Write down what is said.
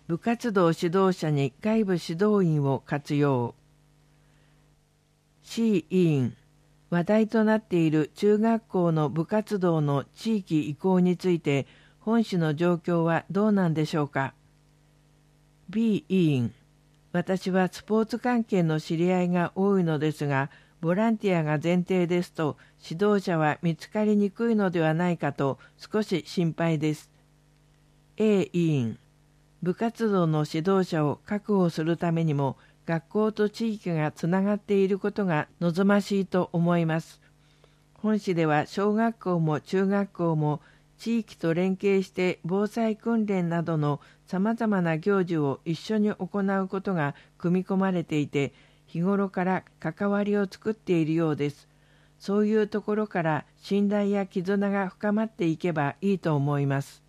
部活動指導者に外部指導員を活用。 C 委員、話題となっている中学校の部活動の地域移行について本市の状況はどうなんでしょうか。 B 委員、私はスポーツ関係の知り合いが多いのですが、ボランティアが前提ですと指導者は見つかりにくいのではないかと少し心配です。 A 委員、部活動の指導者を確保するためにも学校と地域がつながっていることが望ましいと思います。本市では小学校も中学校も地域と連携して防災訓練などのさまざまな行事を一緒に行うことが組み込まれていて、日頃から関わりを作っているようです。そういうところから信頼や絆が深まっていけばいいと思います。